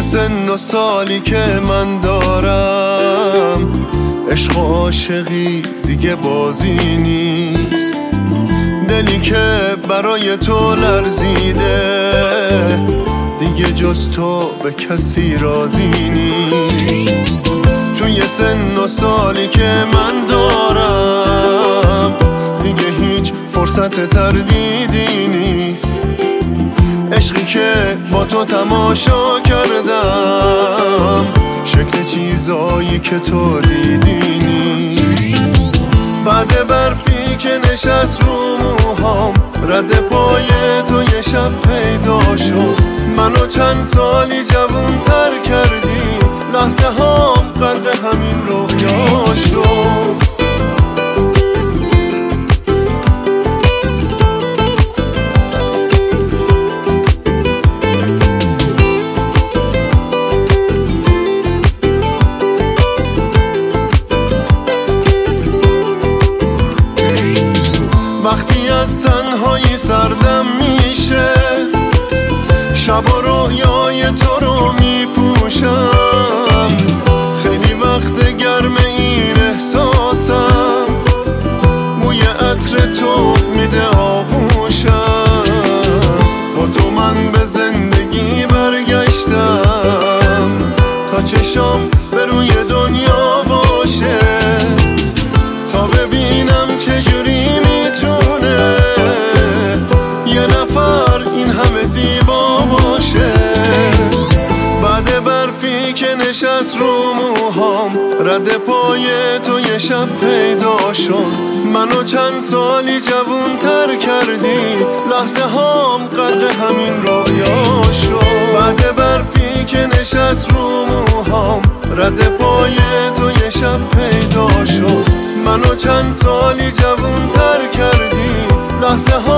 سن و سالی که من دارم، عشق و عاشقی دیگه بازی نیست. دلی که برای تو لرزیده دیگه جز تو به کسی راضی نیست. توی سن و سالی که من دارم دیگه هیچ فرصت تردیدی نیست. عشقی که با تو تماشا کردم شکل چیزایی که تو دیدی نیست. بعد برفی که نشست رو موهام، رد پای تو یه شب پیدا شد. منو چند سالی جوون تر کردی، لحظه هام غرق همین رویا شد. وقتی از تنهایی سردم میشه، شب و رویای تو رو میپوشم. خیلی وقت گرم این احساسم، بوی عطر تو میده آغوشم. با تو من به زندگی برگشتم، تا چشام به روی دنیا باشه، تا ببینم چجوری میتونه یه نفر این همه زیبا باشه. بعد برفی که نشست رو موهام، رد پای تو یه شب پیدا شد. منو چند سالی جوون تر کردی، لحظه هام غرق همین رویا شد. بعد برفی که نشست رو موهام، رد پای تو یه شب پیدا شد. منو چند سالی جوون تر کردی، لحظه ها